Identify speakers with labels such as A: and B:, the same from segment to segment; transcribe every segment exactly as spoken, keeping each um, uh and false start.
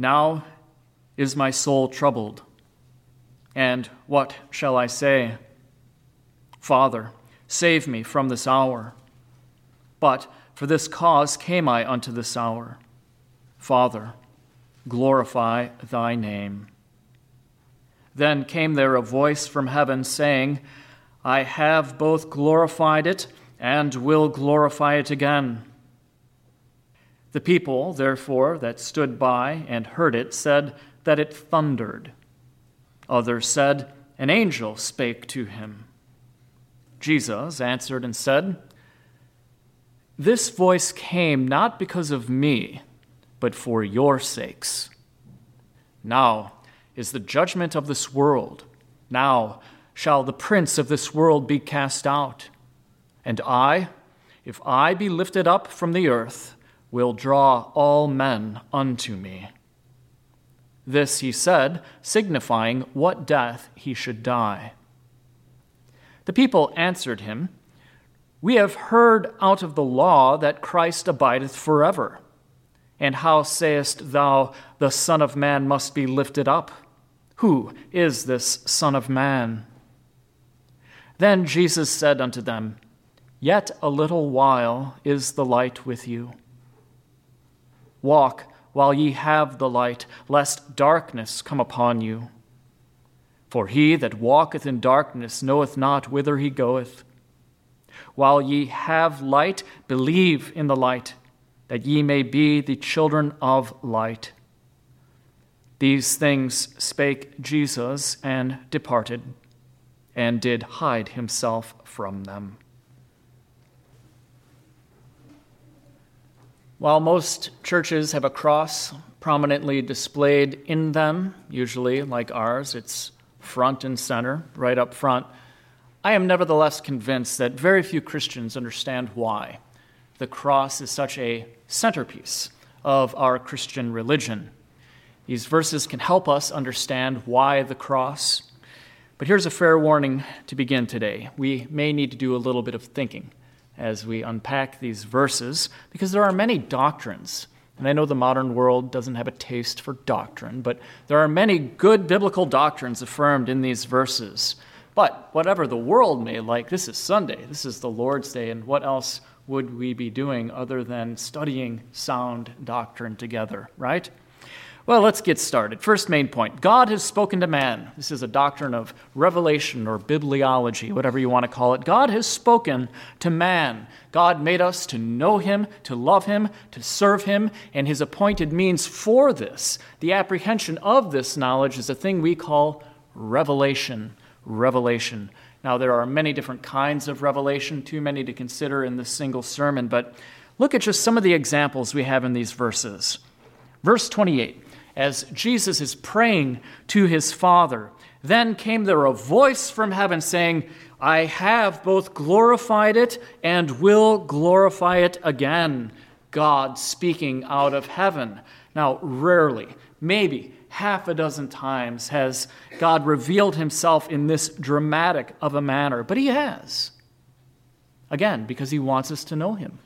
A: Now is my soul troubled. And what shall I say? Father, save me from this hour. But for this cause came I unto this hour. Father, glorify thy name. Then came there a voice from heaven, saying, I have both glorified it and will glorify it again. The people, therefore, that stood by and heard it said that it thundered. Others said, an angel spake to him. Jesus answered and said, This voice came not because of me, but for your sakes. Now is the judgment of this world. Now shall the prince of this world be cast out. And I, if I be lifted up from the earth, will draw all men unto me. This he said, signifying what death he should die. The people answered him, We have heard out of the law that Christ abideth forever. And how sayest thou, the Son of Man must be lifted up? Who is this Son of Man? Then Jesus said unto them, Yet a little while is the light with you. Walk while ye have the light, lest darkness come upon you. For he that walketh in darkness knoweth not whither he goeth. While ye have light, believe in the light, that ye may be the children of light. These things spake Jesus, and departed, and did hide himself from them. While most churches have a cross prominently displayed in them, usually like ours, it's front and center, right up front, I am nevertheless convinced that very few Christians understand why the cross is such a centerpiece of our Christian religion. These verses can help us understand why the cross. But here's a fair warning to begin today. We may need to do a little bit of thinking as we unpack these verses, because there are many doctrines. And I know the modern world doesn't have a taste for doctrine, but there are many good biblical doctrines affirmed in these verses. But whatever the world may like, this is Sunday, this is the Lord's Day, and what else would we be doing other than studying sound doctrine together, right? Well, let's get started. First main point, God has spoken to man. This is a doctrine of revelation or bibliology, whatever you want to call it. God has spoken to man. God made us to know him, to love him, to serve him, and his appointed means for this, the apprehension of this knowledge, is a thing we call revelation. Revelation. Now, there are many different kinds of revelation, too many to consider in this single sermon, but look at just some of the examples we have in these verses. Verse twenty-eight, as Jesus is praying to his Father, then came there a voice from heaven saying, I have both glorified it and will glorify it again. God speaking out of heaven. Now, rarely, maybe half a dozen times has God revealed himself in this dramatic of a manner, but he has. Again, because he wants us to know him.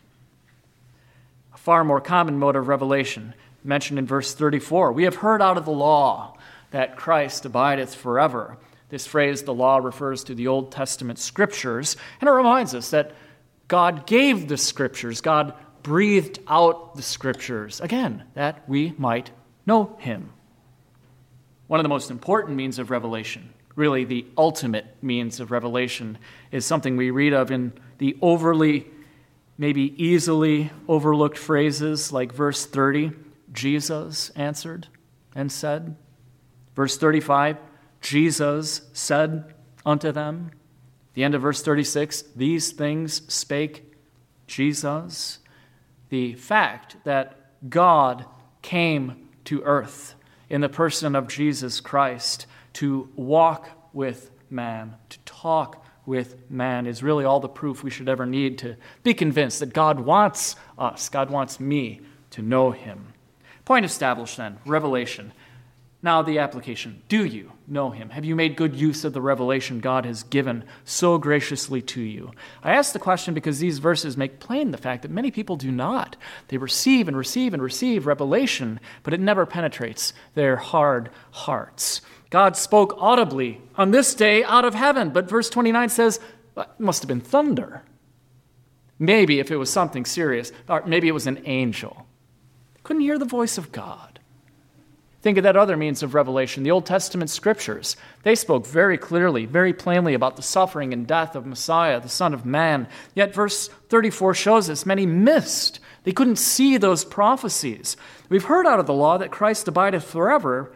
A: A far more common mode of revelation mentioned in verse thirty-four. We have heard out of the law that Christ abideth forever. This phrase, the law, refers to the Old Testament scriptures, and it reminds us that God gave the scriptures. God breathed out the scriptures, again, that we might know him. One of the most important means of revelation, really the ultimate means of revelation, is something we read of in the overly, maybe easily overlooked phrases like verse thirty, Jesus answered and said. Verse thirty-five, Jesus said unto them. The end of verse thirty-six, these things spake Jesus. The fact that God came to earth in the person of Jesus Christ to walk with man, to talk with man, is really all the proof we should ever need to be convinced that God wants us, God wants me to know him. Point established then, revelation. Now the application. Do you know him? Have you made good use of the revelation God has given so graciously to you? I ask the question because these verses make plain the fact that many people do not. They receive and receive and receive revelation, but it never penetrates their hard hearts. God spoke audibly on this day out of heaven, but verse twenty-nine says, well, it must have been thunder. Maybe if it was something serious, or maybe it was an angel. Couldn't hear the voice of God. Think of that other means of revelation, the Old Testament scriptures. They spoke very clearly, very plainly about the suffering and death of Messiah, the Son of Man. Yet verse thirty-four shows us many missed. They couldn't see those prophecies. We've heard out of the law that Christ abideth forever.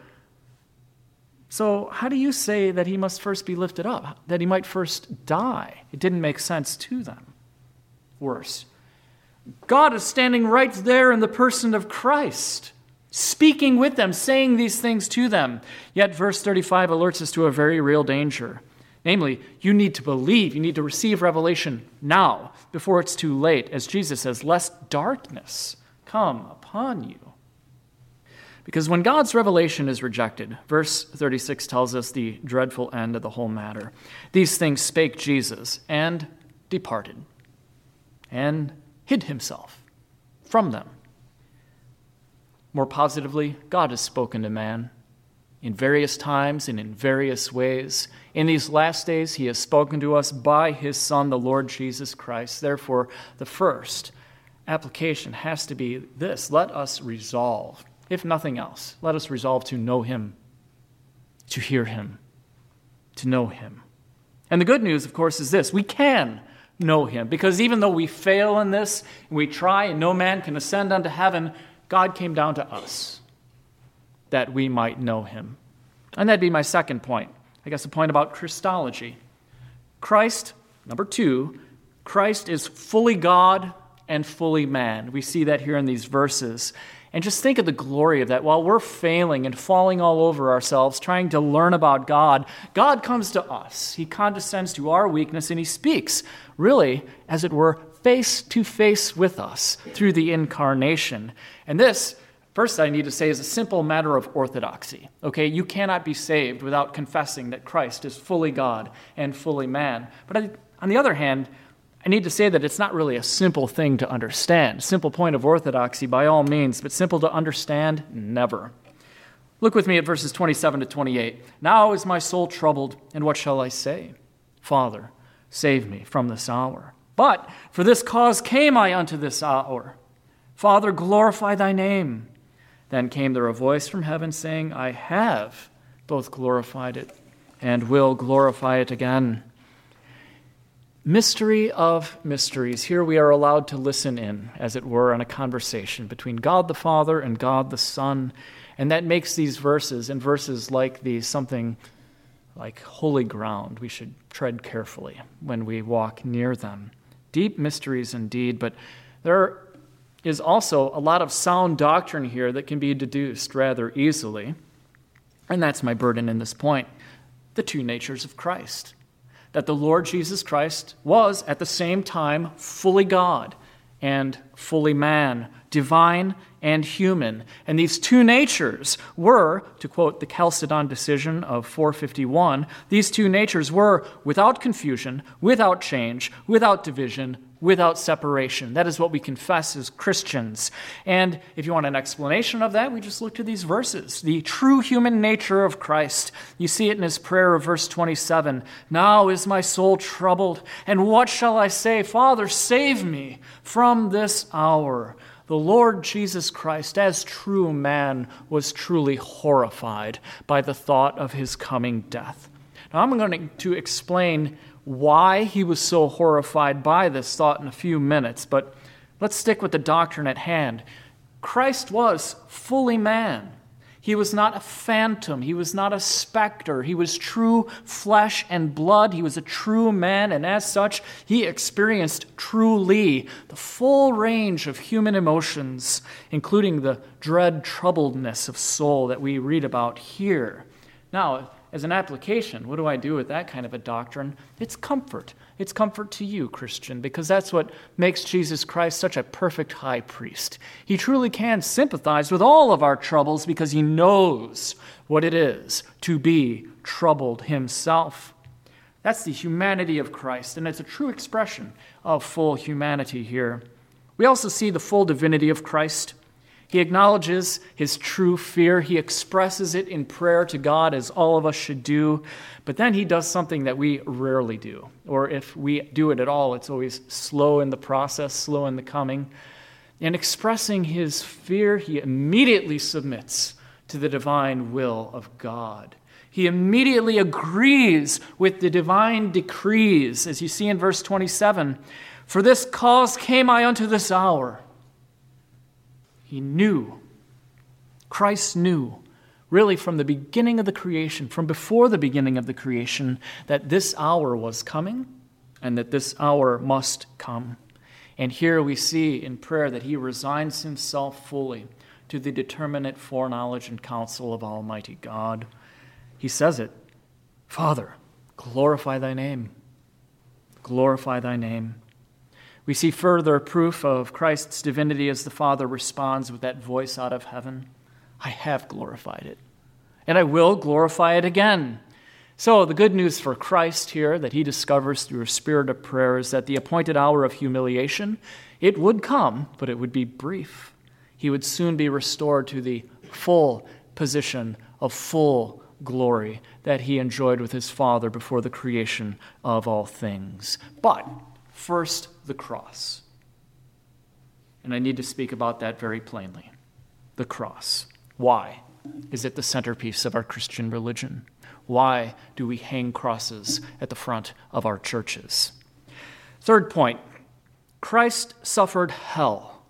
A: So how do you say that he must first be lifted up, that he might first die? It didn't make sense to them. Worse, God is standing right there in the person of Christ, speaking with them, saying these things to them. Yet verse thirty-five alerts us to a very real danger. Namely, you need to believe, you need to receive revelation now, before it's too late, as Jesus says, lest darkness come upon you. Because when God's revelation is rejected, verse thirty-six tells us the dreadful end of the whole matter. These things spake Jesus, and departed, and hid himself from them. More positively, God has spoken to man in various times and in various ways. In these last days, he has spoken to us by his Son, the Lord Jesus Christ. Therefore, the first application has to be this. Let us resolve, if nothing else, let us resolve to know him, to hear him, to know him. And the good news, of course, is this. We can know him, because even though we fail in this, and we try, and no man can ascend unto heaven, God came down to us that we might know him. And that'd be my second point. I guess a point about Christology. Christ, number two, Christ is fully God and fully man. We see that here in these verses. And just think of the glory of that. While we're failing and falling all over ourselves, trying to learn about God, God comes to us. He condescends to our weakness, and he speaks, really, as it were, face to face with us through the incarnation. And this, first I need to say, is a simple matter of orthodoxy. Okay, you cannot be saved without confessing that Christ is fully God and fully man. But on the other hand, I need to say that it's not really a simple thing to understand. Simple point of orthodoxy by all means, but simple to understand, never. Look with me at verses twenty-seven to twenty-eight. Now is my soul troubled, and what shall I say? Father, save me from this hour. But for this cause came I unto this hour. Father, glorify thy name. Then came there a voice from heaven saying, I have both glorified it and will glorify it again. Mystery of mysteries. Here we are allowed to listen in, as it were, on a conversation between God the Father and God the Son. And that makes these verses, and verses like these, something like holy ground. We should tread carefully when we walk near them. Deep mysteries indeed, but there is also a lot of sound doctrine here that can be deduced rather easily. And that's my burden in this point. The two natures of Christ. That the Lord Jesus Christ was at the same time fully God and fully man, divine and human. And these two natures were, to quote the Chalcedon decision of four fifty-one, these two natures were without confusion, without change, without division, without separation. That is what we confess as Christians. And if you want an explanation of that, we just look to these verses. The true human nature of Christ. You see it in his prayer of verse twenty-seven. Now is my soul troubled, and what shall I say? Father, save me from this hour. The Lord Jesus Christ, as true man, was truly horrified by the thought of his coming death. Now I'm going to explain why he was so horrified by this thought in a few minutes, but let's stick with the doctrine at hand. Christ was fully man. He was not a phantom. He was not a specter. He was true flesh and blood. He was a true man, and as such, he experienced truly the full range of human emotions, including the dread troubledness of soul that we read about here. Now, as an application, what do I do with that kind of a doctrine? It's comfort. It's comfort to you, Christian, because that's what makes Jesus Christ such a perfect high priest. He truly can sympathize with all of our troubles because he knows what it is to be troubled himself. That's the humanity of Christ, and it's a true expression of full humanity here. We also see the full divinity of Christ. He acknowledges his true fear. He expresses it in prayer to God, as all of us should do. But then he does something that we rarely do. Or if we do it at all, it's always slow in the process, slow in the coming. In expressing his fear, he immediately submits to the divine will of God. He immediately agrees with the divine decrees, as you see in verse twenty-seven. For this cause came I unto this hour. He knew, Christ knew, really from the beginning of the creation, from before the beginning of the creation, that this hour was coming and that this hour must come. And here we see in prayer that he resigns himself fully to the determinate foreknowledge and counsel of Almighty God. He says it, Father, glorify thy name. Glorify thy name. We see further proof of Christ's divinity as the Father responds with that voice out of heaven. I have glorified it, and I will glorify it again. So the good news for Christ here that he discovers through a spirit of prayer is that the appointed hour of humiliation, it would come, but it would be brief. He would soon be restored to the full position of full glory that he enjoyed with his Father before the creation of all things. But first, the cross. And I need to speak about that very plainly. The cross. Why is it the centerpiece of our Christian religion? Why do we hang crosses at the front of our churches? Third point, Christ suffered hell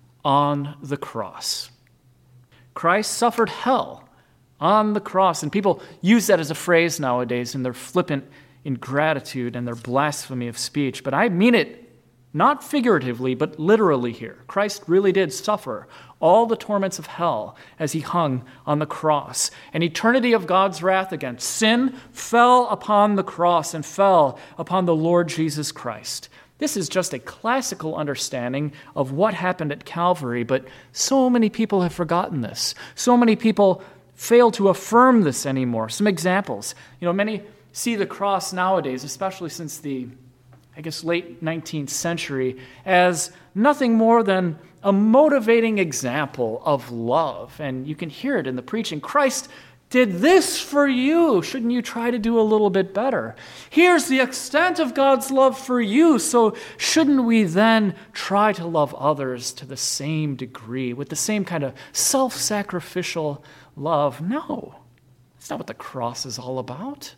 A: on the cross. Christ suffered hell on the cross. And people use that as a phrase nowadays in their flippant ingratitude and their blasphemy of speech. But I mean it not figuratively, but literally here. Christ really did suffer all the torments of hell as he hung on the cross. An eternity of God's wrath against sin fell upon the cross and fell upon the Lord Jesus Christ. This is just a classical understanding of what happened at Calvary, but so many people have forgotten this. So many people fail to affirm this anymore. Some examples. You know, many see the cross nowadays, especially since the I guess, late nineteenth century, as nothing more than a motivating example of love. And you can hear it in the preaching. Christ did this for you. Shouldn't you try to do a little bit better? Here's the extent of God's love for you. So shouldn't we then try to love others to the same degree, with the same kind of self-sacrificial love? No, that's not what the cross is all about.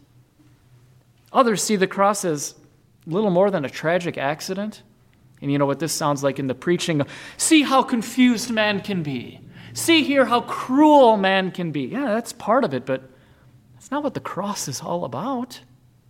A: Others see the cross as little more than a tragic accident. And you know what this sounds like in the preaching? See how confused man can be. See here how cruel man can be. Yeah, that's part of it, but that's not what the cross is all about.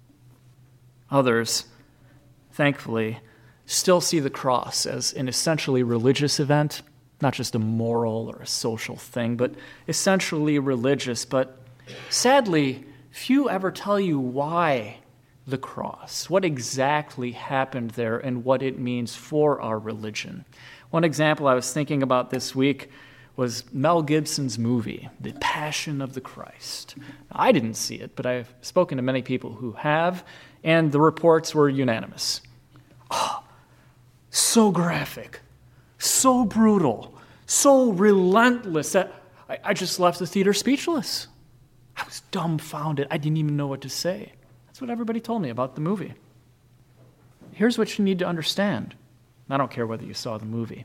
A: Others, thankfully, still see the cross as an essentially religious event, not just a moral or a social thing, but essentially religious. But sadly, few ever tell you why the cross, what exactly happened there and what it means for our religion. One example I was thinking about this week was Mel Gibson's movie, The Passion of the Christ. I didn't see it, but I've spoken to many people who have, and the reports were unanimous. Oh, so graphic, so brutal, so relentless that I, I just left the theater speechless. I was dumbfounded. I didn't even know what to say. That's what everybody told me about the movie. Here's what you need to understand. I don't care whether you saw the movie.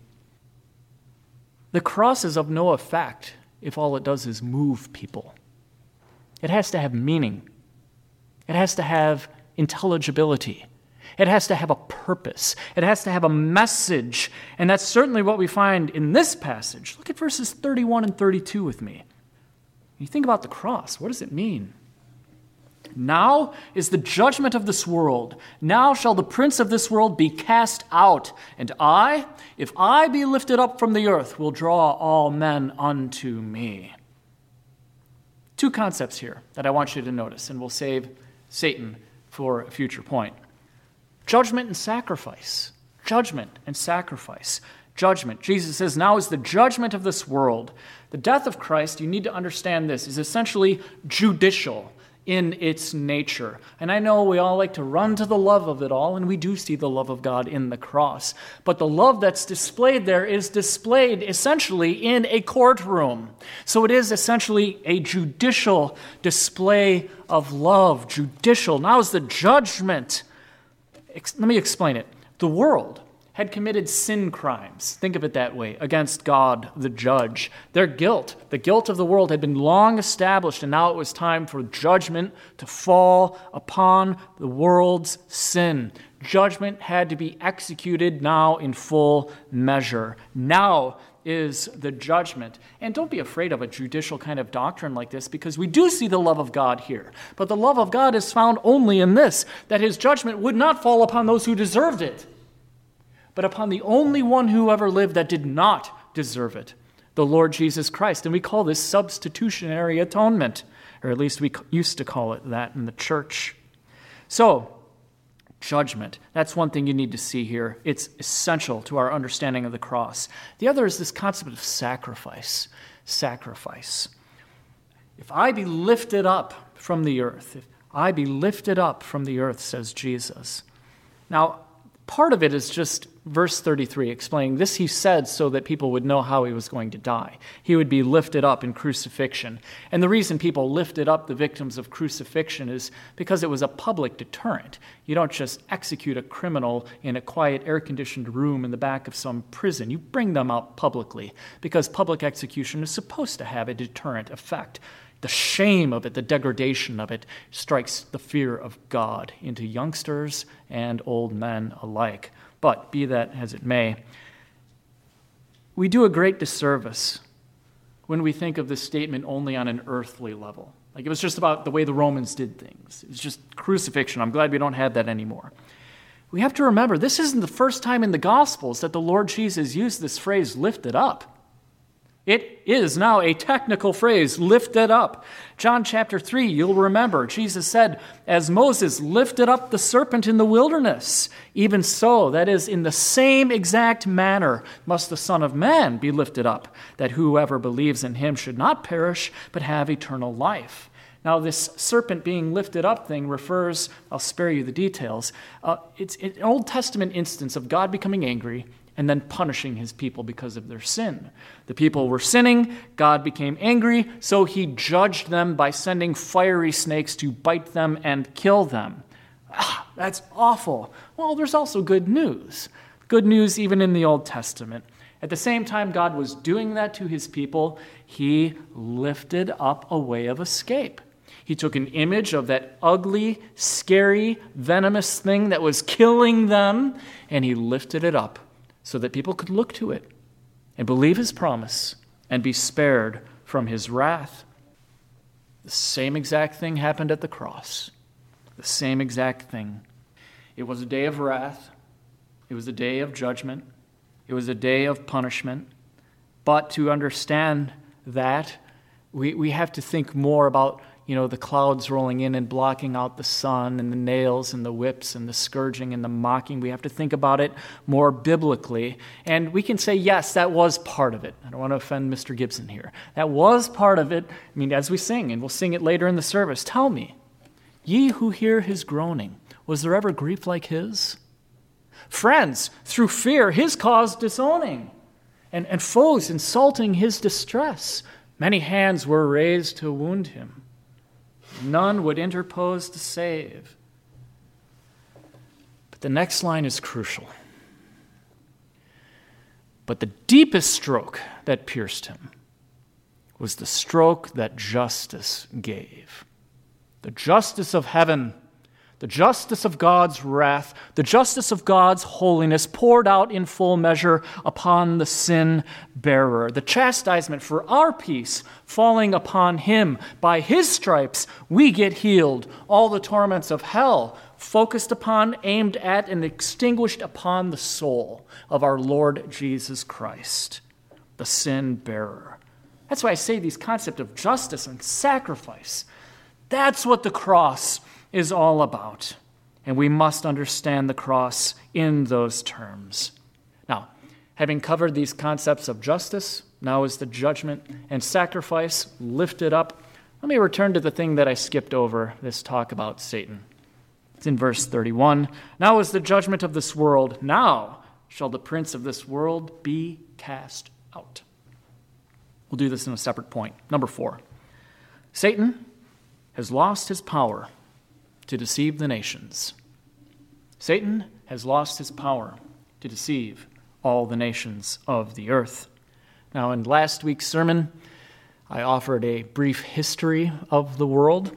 A: The cross is of no effect if all it does is move people. It has to have meaning. It has to have intelligibility. It has to have a purpose. It has to have a message. And that's certainly what we find in this passage. Look at verses thirty-one and thirty-two with me. You think about the cross. What does it mean? Now is the judgment of this world. Now shall the prince of this world be cast out. And I, if I be lifted up from the earth, will draw all men unto me. Two concepts here that I want you to notice, and we'll save Satan for a future point. Judgment and sacrifice. Judgment and sacrifice. Judgment. Jesus says, now is the judgment of this world. The death of Christ, you need to understand this, is essentially judicial in its nature. And I know we all like to run to the love of it all, and we do see the love of God in the cross. But the love that's displayed there is displayed essentially in a courtroom. So it is essentially a judicial display of love. Judicial. Now is the judgment. Let me explain it. The world had committed sin crimes, think of it that way, against God, the judge. Their guilt, the guilt of the world had been long established, and now it was time for judgment to fall upon the world's sin. Judgment had to be executed now in full measure. Now is the judgment. And don't be afraid of a judicial kind of doctrine like this, because we do see the love of God here. But the love of God is found only in this, that his judgment would not fall upon those who deserved it, but upon the only one who ever lived that did not deserve it, the Lord Jesus Christ. And we call this substitutionary atonement, or at least we used to call it that in the church. So, judgment. That's one thing you need to see here. It's essential to our understanding of the cross. The other is this concept of sacrifice. Sacrifice. If I be lifted up from the earth, if I be lifted up from the earth, says Jesus. Now, part of it is just verse thirty-three, explaining this he said so that people would know how he was going to die. He would be lifted up in crucifixion. And the reason people lifted up the victims of crucifixion is because it was a public deterrent. You don't just execute a criminal in a quiet, air-conditioned room in the back of some prison. You bring them out publicly, because public execution is supposed to have a deterrent effect. The shame of it, the degradation of it, strikes the fear of God into youngsters and old men alike. But be that as it may, we do a great disservice when we think of this statement only on an earthly level. Like it was just about the way the Romans did things. It was just crucifixion. I'm glad we don't have that anymore. We have to remember, this isn't the first time in the Gospels that the Lord Jesus used this phrase, lifted up. It is now a technical phrase, lifted up. John chapter three, you'll remember, Jesus said, as Moses lifted up the serpent in the wilderness, even so, that is, in the same exact manner, must the Son of Man be lifted up, that whoever believes in him should not perish, but have eternal life. Now, this serpent being lifted up thing refers, I'll spare you the details, uh, it's an Old Testament instance of God becoming angry and then punishing his people because of their sin. The people were sinning, God became angry, so he judged them by sending fiery snakes to bite them and kill them. Ah, that's awful. Well, there's also good news. Good news even in the Old Testament. At the same time God was doing that to his people, he lifted up a way of escape. He took an image of that ugly, scary, venomous thing that was killing them, and he lifted it up so that people could look to it and believe his promise and be spared from his wrath. The same exact thing happened at the cross. The same exact thing. It was a day of wrath. It was a day of judgment. It was a day of punishment. But to understand that, we, we have to think more about you know, the clouds rolling in and blocking out the sun, and the nails and the whips and the scourging and the mocking. We have to think about it more biblically. And we can say, yes, that was part of it. I don't want to offend Mister Gibson here. That was part of it. I mean, as we sing, and we'll sing it later in the service, tell me, ye who hear his groaning, was there ever grief like his? Friends, through fear, his cause disowning, and, and foes insulting his distress. Many hands were raised to wound him. None would interpose to save. But the next line is crucial. But the deepest stroke that pierced him was the stroke that justice gave. The justice of heaven, the justice of God's wrath, the justice of God's holiness poured out in full measure upon the sin bearer. The chastisement for our peace falling upon him. By his stripes we get healed. All the torments of hell focused upon, aimed at, and extinguished upon the soul of our Lord Jesus Christ, the sin bearer. That's why I say these concepts of justice and sacrifice. That's what the cross is all about. And we must understand the cross in those terms. Now, having covered these concepts of justice, now is the judgment and sacrifice lifted up, let me return to the thing that I skipped over, this talk about Satan. It's in verse thirty-one. Now is the judgment of this world. Now shall the prince of this world be cast out. We'll do this in a separate point. Number four. Satan has lost his power to deceive the nations. Satan has lost his power to deceive all the nations of the earth. Now, in last week's sermon, I offered a brief history of the world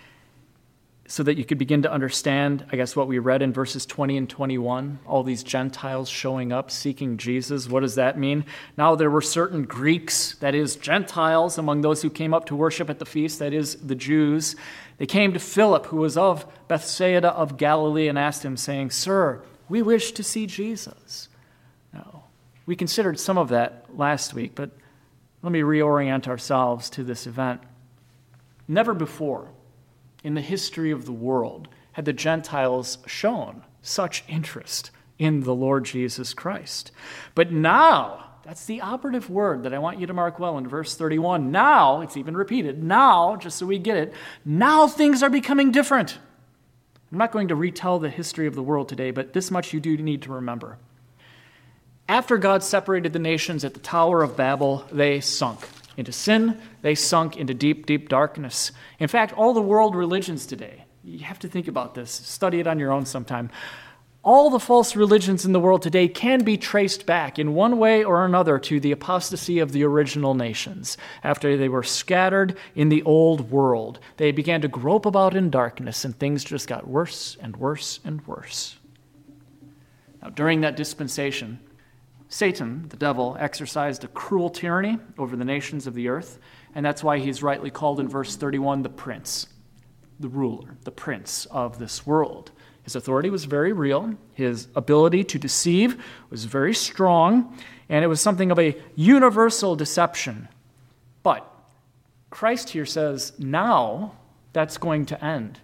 A: so that you could begin to understand, I guess, what we read in verses twenty and twenty-one, all these Gentiles showing up, seeking Jesus. What does that mean? Now, there were certain Greeks, that is, Gentiles, among those who came up to worship at the feast, that is, the Jews. They came to Philip, who was of Bethsaida of Galilee, and asked him, saying, Sir, we wish to see Jesus. Now, we considered some of that last week, but let me reorient ourselves to this event. Never before in the history of the world had the Gentiles shown such interest in the Lord Jesus Christ. But now, that's the operative word that I want you to mark well in verse thirty-one. Now, it's even repeated, now, just so we get it, now things are becoming different. I'm not going to retell the history of the world today, but this much you do need to remember. After God separated the nations at the Tower of Babel, they sunk into sin. They sunk into deep, deep darkness. In fact, all the world religions today, you have to think about this, study it on your own sometime. All the false religions in the world today can be traced back in one way or another to the apostasy of the original nations. After they were scattered in the old world, they began to grope about in darkness, and things just got worse and worse and worse. Now, during that dispensation, Satan, the devil, exercised a cruel tyranny over the nations of the earth, and that's why he's rightly called in verse thirty-one the prince, the ruler, the prince of this world. His authority was very real. His ability to deceive was very strong, and it was something of a universal deception. But Christ here says, now that's going to end.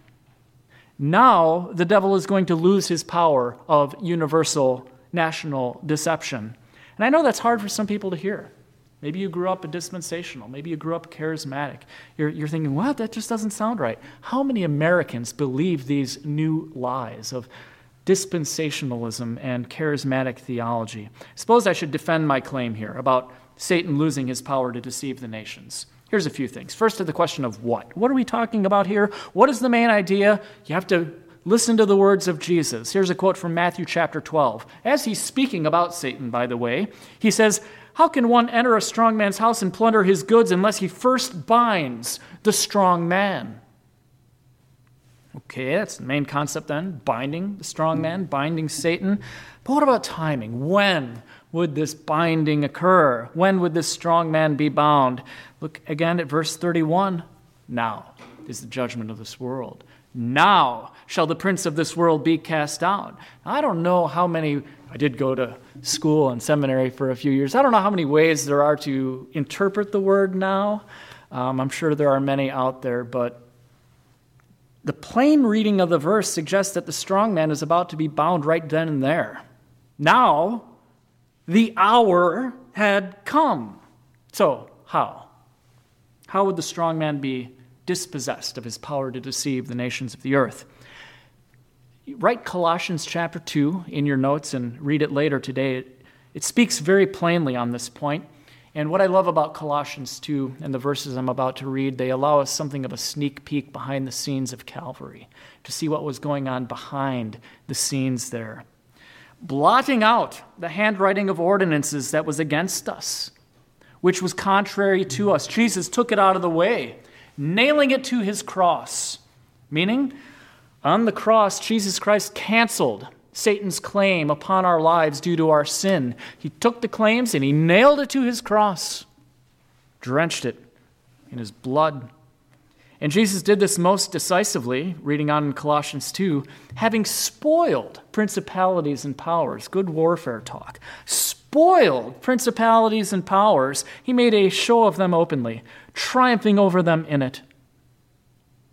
A: Now the devil is going to lose his power of universal national deception. And I know that's hard for some people to hear. Maybe you grew up a dispensational. Maybe you grew up charismatic. You're, you're thinking, what? That just doesn't sound right. How many Americans believe these new lies of dispensationalism and charismatic theology? Suppose I should defend my claim here about Satan losing his power to deceive the nations. Here's a few things. First, to the question of what? What are we talking about here? What is the main idea? You have to listen to the words of Jesus. Here's a quote from Matthew chapter twelve. As he's speaking about Satan, by the way, he says, how can one enter a strong man's house and plunder his goods unless he first binds the strong man? Okay, that's the main concept then, binding the strong man, binding Satan. But what about timing? When would this binding occur? When would this strong man be bound? Look again at verse thirty-one. Now is the judgment of this world. Now shall the prince of this world be cast out. I don't know how many, I did go to school and seminary for a few years. I don't know how many ways there are to interpret the word now. Um, I'm sure there are many out there, but the plain reading of the verse suggests that the strong man is about to be bound right then and there. Now, the hour had come. So, how? How would the strong man be dispossessed of his power to deceive the nations of the earth? Write Colossians chapter two in your notes and read it later today. It, it speaks very plainly on this point. And what I love about Colossians two and the verses I'm about to read, they allow us something of a sneak peek behind the scenes of Calvary, to see what was going on behind the scenes there. Blotting out the handwriting of ordinances that was against us, which was contrary to us, Jesus took it out of the way, nailing it to his cross. Meaning, on the cross, Jesus Christ canceled Satan's claim upon our lives due to our sin. He took the claims and he nailed it to his cross, drenched it in his blood. And Jesus did this most decisively, reading on in Colossians two, having spoiled principalities and powers. Good warfare talk. Spoiled principalities and powers. He made a show of them openly, triumphing over them in it.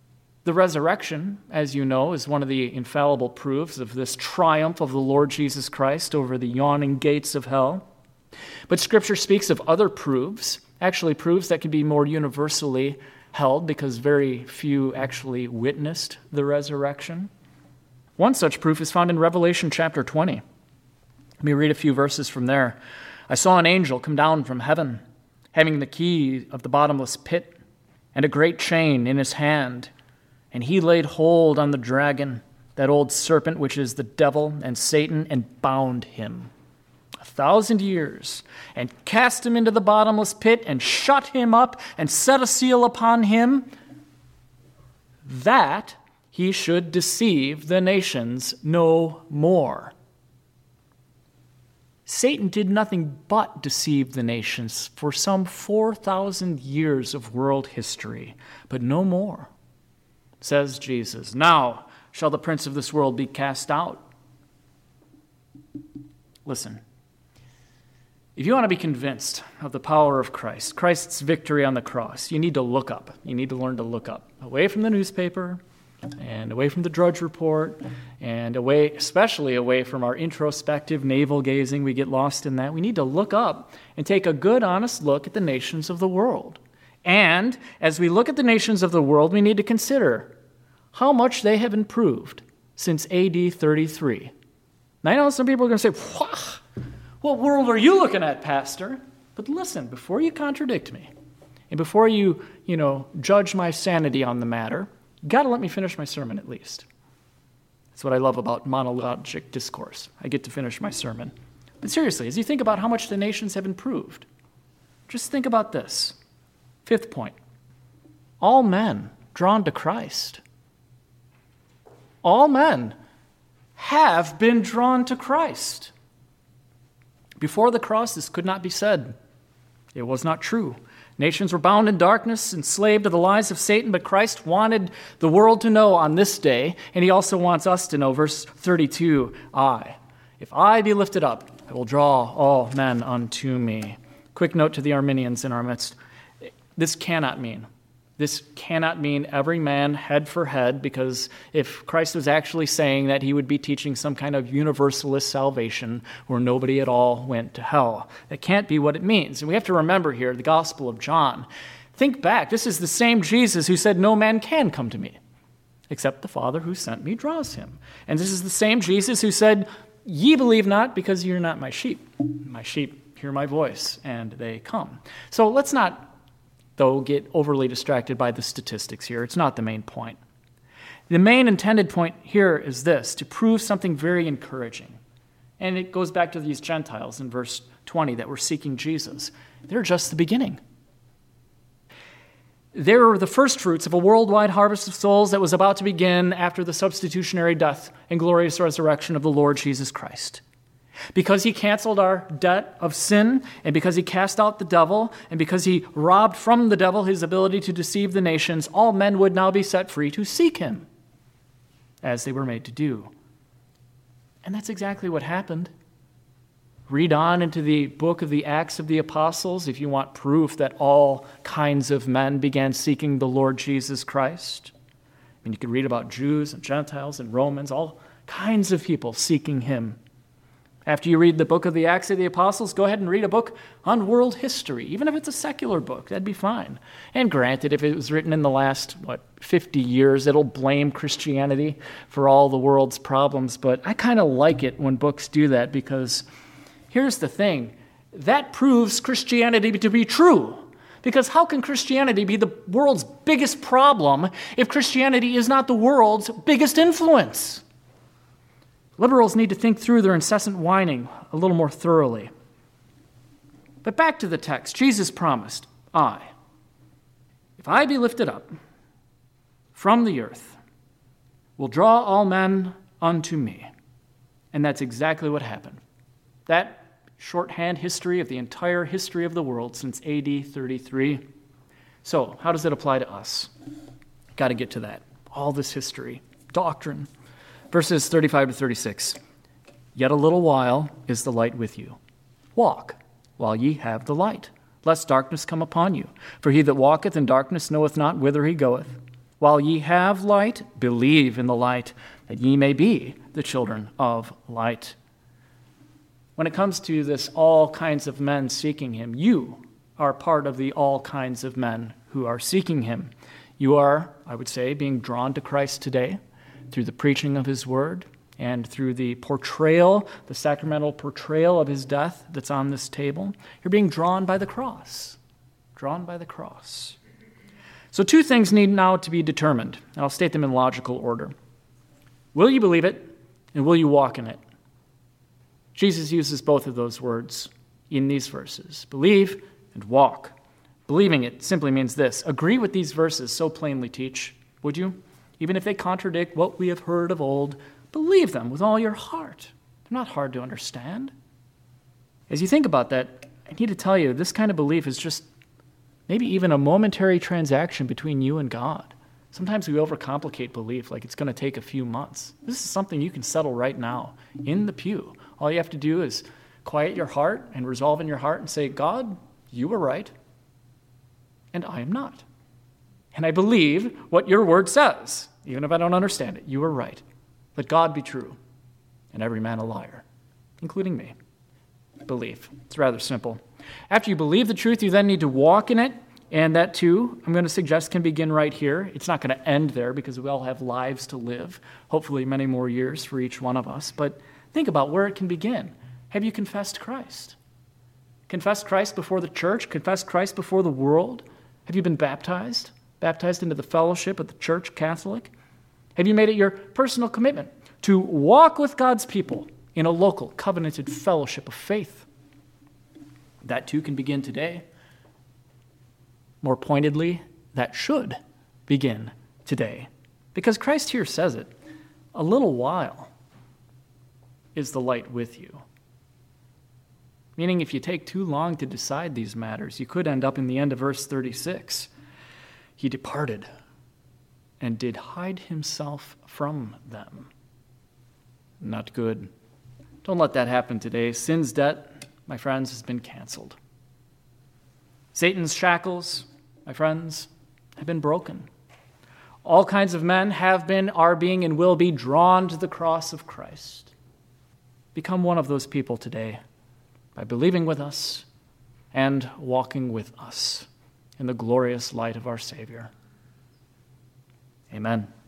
A: The resurrection, as you know, is one of the infallible proofs of this triumph of the Lord Jesus Christ over the yawning gates of hell. But Scripture speaks of other proofs, actually proofs that can be more universally held because very few actually witnessed the resurrection. One such proof is found in Revelation chapter twenty. Let me read a few verses from there. I saw an angel come down from heaven, having the key of the bottomless pit and a great chain in his hand. And he laid hold on the dragon, that old serpent which is the devil and Satan, and bound him a thousand years, and cast him into the bottomless pit, and shut him up, and set a seal upon him, that he should deceive the nations no more. Satan did nothing but deceive the nations for some four thousand years of world history, but no more. Says Jesus, now shall the prince of this world be cast out. Listen, if you want to be convinced of the power of Christ, Christ's victory on the cross, you need to look up. You need to learn to look up. Away from the newspaper, and away from the Drudge Report, and away, especially away from our introspective navel-gazing. We get lost in that. We need to look up and take a good, honest look at the nations of the world. And as we look at the nations of the world, we need to consider how much they have improved since A D thirty-three. Now, I know some people are going to say, what? What world are you looking at, Pastor? But listen, before you contradict me, and before you, you know, judge my sanity on the matter, you got to let me finish my sermon at least. That's what I love about monologic discourse. I get to finish my sermon. But seriously, as you think about how much the nations have improved, just think about this. Fifth point, all men drawn to Christ. All men have been drawn to Christ. Before the cross, this could not be said. It was not true. Nations were bound in darkness, enslaved to the lies of Satan, but Christ wanted the world to know on this day, and he also wants us to know, verse thirty-two, I, if I be lifted up, I will draw all men unto me. Quick note to the Arminians in our midst. This cannot mean, this cannot mean every man head for head, because if Christ was actually saying that, he would be teaching some kind of universalist salvation where nobody at all went to hell. That can't be what it means. And we have to remember here the Gospel of John. Think back. This is the same Jesus who said, no man can come to me, except the Father who sent me draws him. And this is the same Jesus who said, ye believe not because you're not my sheep. My sheep hear my voice, and they come. So let's not though get overly distracted by the statistics here. It's not the main point. The main intended point here is this, to prove something very encouraging. And it goes back to these Gentiles in verse twenty that were seeking Jesus. They're just the beginning. They were the first fruits of a worldwide harvest of souls that was about to begin after the substitutionary death and glorious resurrection of the Lord Jesus Christ. Because he canceled our debt of sin, and because he cast out the devil, and because he robbed from the devil his ability to deceive the nations, all men would now be set free to seek him, as they were made to do. And that's exactly what happened. Read on into the book of the Acts of the Apostles if you want proof that all kinds of men began seeking the Lord Jesus Christ. I mean, you could read about Jews and Gentiles and Romans, all kinds of people seeking him. After you read the book of the Acts of the Apostles, go ahead and read a book on world history, even if it's a secular book. That'd be fine. And granted, if it was written in the last, what, fifty years, it'll blame Christianity for all the world's problems. But I kind of like it when books do that, because here's the thing. That proves Christianity to be true. Because how can Christianity be the world's biggest problem if Christianity is not the world's biggest influence? Liberals need to think through their incessant whining a little more thoroughly. But back to the text. Jesus promised, I, if I be lifted up from the earth, will draw all men unto me. And that's exactly what happened. That shorthand history of the entire history of the world since A D thirty-three. So, how does it apply to us? Got to get to that. All this history, doctrine. Verses thirty-five to thirty-six. Yet a little while is the light with you. Walk while ye have the light, lest darkness come upon you. For he that walketh in darkness knoweth not whither he goeth. While ye have light, believe in the light, that ye may be the children of light. When it comes to this all kinds of men seeking him, you are part of the all kinds of men who are seeking him. You are, I would say, being drawn to Christ today through the preaching of his word and through the portrayal, the sacramental portrayal of his death that's on this table. You're being drawn by the cross, drawn by the cross. So two things need now to be determined, and I'll state them in logical order. Will you believe it, and will you walk in it? Jesus uses both of those words in these verses, believe and walk. Believing it simply means this: agree with these verses so plainly teach, would you? Even if they contradict what we have heard of old, believe them with all your heart. They're not hard to understand. As you think about that, I need to tell you, this kind of belief is just maybe even a momentary transaction between you and God. Sometimes we overcomplicate belief like it's going to take a few months. This is something you can settle right now in the pew. All you have to do is quiet your heart and resolve in your heart and say, God, you were right, and I am not. And I believe what your word says, even if I don't understand it. You were right. Let God be true, and every man a liar, including me. Belief. It's rather simple. After you believe the truth, you then need to walk in it, and that too, I'm going to suggest, can begin right here. It's not going to end there because we all have lives to live, hopefully many more years for each one of us. But think about where it can begin. Have you confessed Christ? Confessed Christ before the church? Confessed Christ before the world? Have you been baptized? Baptized into the fellowship of the Church Catholic? Have you made it your personal commitment to walk with God's people in a local, covenanted fellowship of faith? That too can begin today. More pointedly, that should begin today. Because Christ here says it, a little while is the light with you. Meaning if you take too long to decide these matters, you could end up in the end of verse thirty-six. He departed and did hide himself from them. Not good. Don't let that happen today. Sin's debt, my friends, has been canceled. Satan's shackles, my friends, have been broken. All kinds of men have been, are being, and will be drawn to the cross of Christ. Become one of those people today by believing with us and walking with us in the glorious light of our Savior. Amen.